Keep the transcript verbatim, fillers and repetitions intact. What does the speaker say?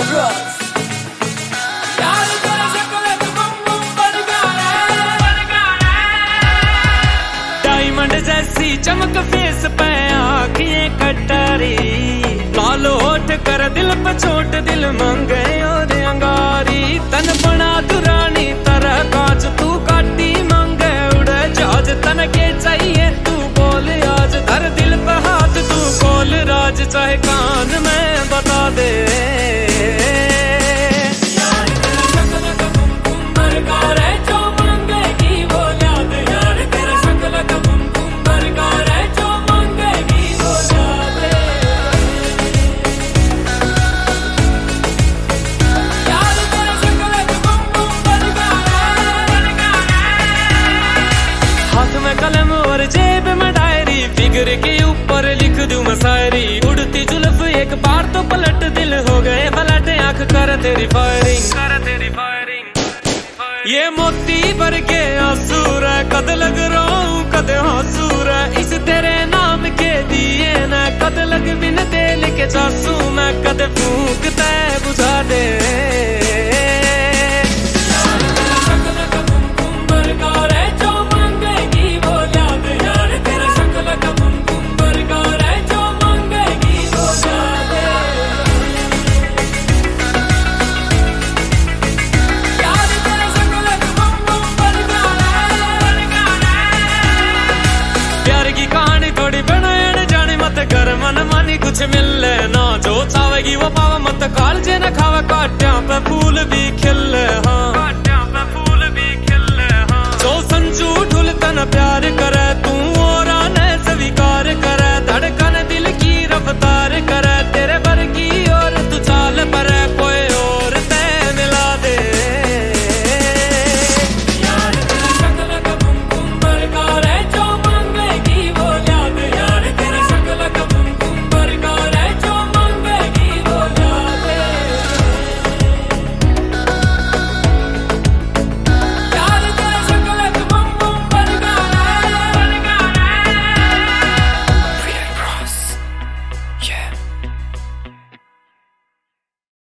Drugs. Diamond जैसी चमक face पे आँखें कटारी, लाल होठ कर दिल पे छोट, दिल मांगे और अंगारी। तन बना दुरानी तरह काज, तू काटी मांगे उड़े जहाज। तन के चाहिए तू बोल आज, धर दिल पे हाथ तू खोल राज, चाहे कान में बता दे। कलम और जेब में डायरी, फिगर के ऊपर लिख दूं मैं शायरी। उड़ती जुल्फ एक बार तो पलट, दिल हो गए पलट, आंख कर तेरी फायरिंग, कर तेरी फायरिंग। ये मोती भर के आंसू रे, कद लग रहा हूँ कद हाँसू रे। इस तेरे नाम के दिए न कद लग बिन तेल के चासू, मैं कद फूंकते बुझा दे। कर मन मानी कुछ मिले ना, जो चावेगी वो पावा, मत काल जे न खावा, काट्या पे फूल भी खिले। हाँ